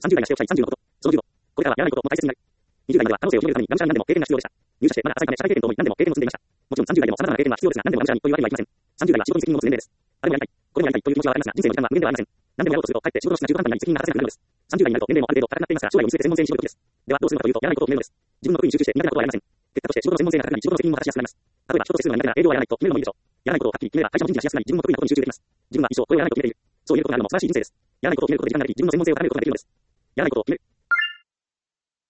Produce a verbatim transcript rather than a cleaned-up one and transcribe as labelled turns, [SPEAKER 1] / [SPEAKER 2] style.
[SPEAKER 1] さんじゅう代がしておきたいさんじゅうのこと。そのじゅうご。これからはやらないことも大切になる。にじゅう代までは可能性を広げるために、がむしゃらに何でも経験が必要でした。入社してまだ浅いため社会経験と思い何でも経験を積んでいました。もちろんさんじゅう代でも様々な経験は必要ですが、何でもがむしゃらにというわけにはいきません。さんじゅう代は仕事に責任を持つ年齢です。あれもやりたい。これもやりたいという気持ちはありますが、人生の時間は無限ではありません。何でもやろうとすると、かえって仕事の質が中途半端になり責任が果たせなくなるのです。さんじゅう代になると年齢もある程度高くなっていますが、将来を見据えて専門性に絞ることです。では、どうするのかというと、やらないことを決めるのです。自分の得意に集中して苦手なことはやりません。結果として仕事の専門性が高くなり、仕事の責任も果たしやすくなります。例えば、仕事手数の苦手な営業はやらないと決めるのもいいでしょう。やらないことをはっきり決めれば会社も人事がしやすくなり、自分の得意なことに集中できます。自分は一生これをやらないと決めている。そう言えることがあるのも素晴らしい人生です。やらないことを決めることで時間ができ、自分の専門性を高めることができるのです。やらないことを決める。